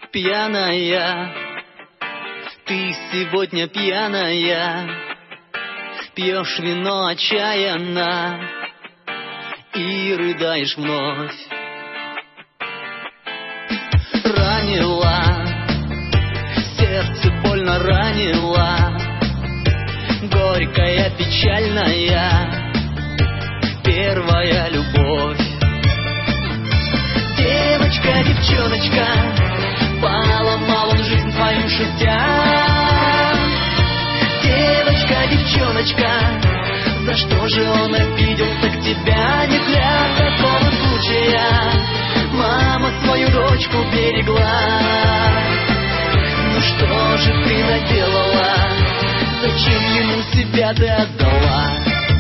Пьяная, ты сегодня пьяная, пьешь вино отчаянно и рыдаешь вновь. Ранила, сердце больно ранила, горькая, печальная первая любовь. Девочка, девчоночка, поломал он жизнь твоим шутя. Девочка, девчоночка, за что же он обиделся к тебя? Не для такого случая мама свою дочку берегла. Ну что же ты наделала? Зачем ему себя ты отдала?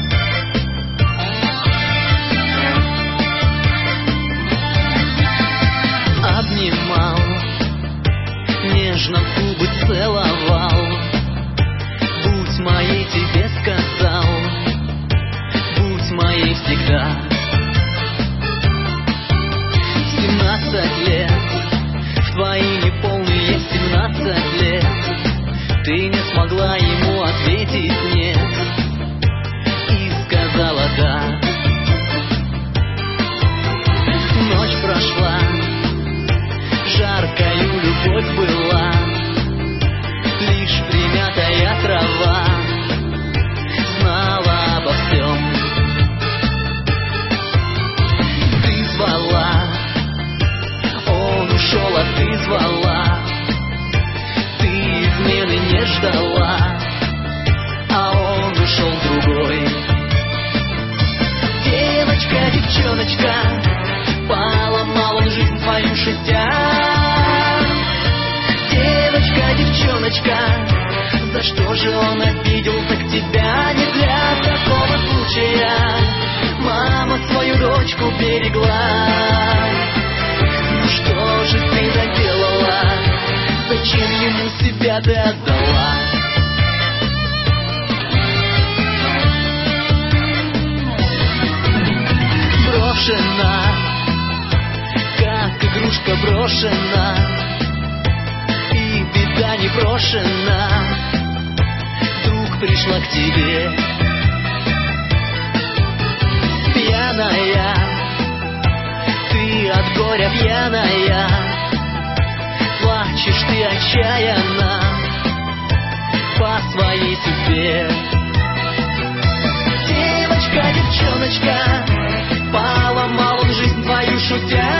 Обнимал, нежно в губы целовал, будь моей тебе сказал, будь моей всегда. 17 лет, в твои неполные 17 лет, ты не смогла ему ответить нет и сказала да. Ночь прошла, жаркою любовь была, лишь примятая трава знала обо всем. Ты звала, он ушел, а ты звала, ты измены не ждала, а он ушел другой. Девочка, девчоночка, поломал он жизнь твою шутя. Девочка, девчоночка, за что же он обиделся к тебя? Не для такого случая мама свою дочку берегла. Ну что же ты наделала? Зачем ему себя ты отдала? Брошена, как игрушка брошена, и беда не брошена, вдруг пришла к тебе. Пьяная, ты от горя пьяная, плачешь ты отчаянно по своей судьбе. Девочка, девчоночка, поломал он жизнь твою шутя.